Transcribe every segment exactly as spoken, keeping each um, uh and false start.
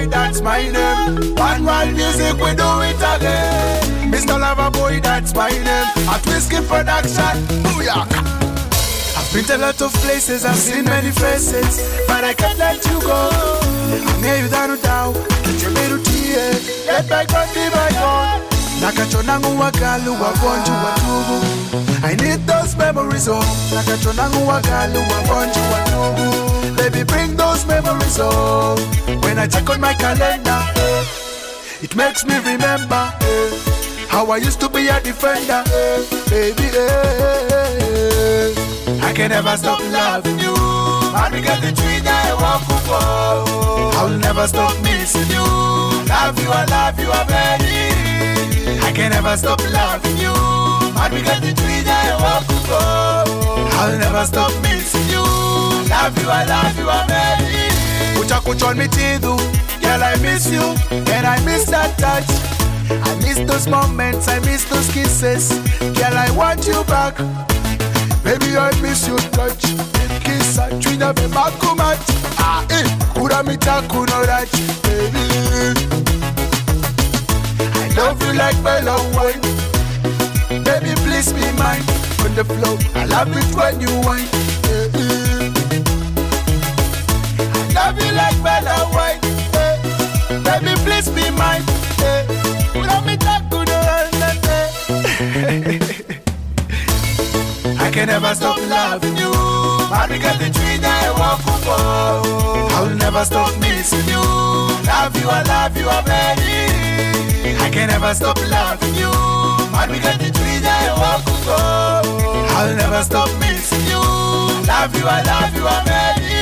Boy, that's my name. One Wild Music, we do it again. Mister Lover Boy, that's my name. At Whiskey Production, booyah. I've been to a lot of places, I've seen many faces, but I can't let you go. I'm here, you down down. Get your little tear. Let my God be my God. Nakachonangu wakalu wabonju watubu. I need those memories home. Nakachonangu wakalu wabonju watubu. Baby, bring those memories home. When I check on my calendar, it makes me remember how I used to be a defender. Baby, I can never stop loving you. And we got the tree that I walk for. I'll never stop missing you. Love you, I love you, I'm ready. I can never stop loving you. And we got the tree that I walk for. I'll never stop missing you. Love you, I love you, I'm ready. Utakuchon me tidu, girl, I miss you, and I miss that touch. I miss those moments, I miss those kisses. Girl, I want you back. Baby, I miss your touch. Kiss and twina be makumat. Ah, eh, kura mita kuno rach, baby. I love you like mellow wine. Baby, please be mine. On the floor, I love it when you whine. Eh, eh. I love you like mellow wine. Eh. Baby, please be mine. Eh. Kura mita kuno rach, eh. I can never stop loving you. And we got the tree that I walk for. I will never stop missing you. Love you, I love you, I'm ready. I can never stop loving you. And we got the tree that I walk for. I will never stop missing you. Love you, I love you, I'm ready.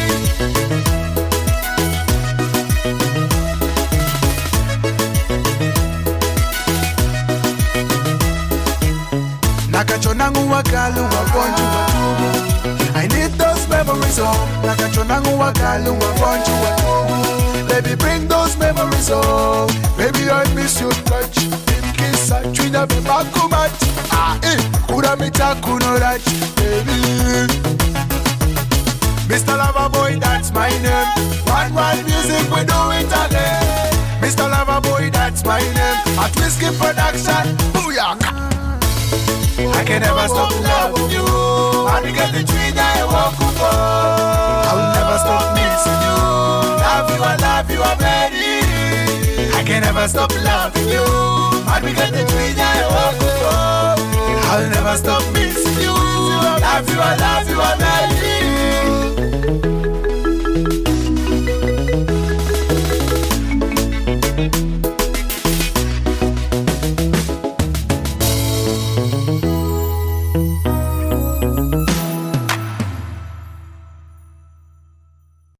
Nakachonangu wakalu wabonju watubu. I need those memories home. Nakachonangu wakalu wabonju watubu. Baby, bring those memories home. Baby, I miss your touch. Kiss and twina be makumat. Ah, eh, kura mita kuno rach, baby. Mister Lover Boy, that's my name. One Wild Music, we do it again. Mister Lover Boy, that's my name. At Whiskey Production, booyah. I can never stop loving you. And we get the tree that I walk for. I will never stop missing you. Love you, I love you, I'm ready. I can never stop loving you. And we get the tree that I walk for. I will never stop missing you. Love you, I love you, I'm ready.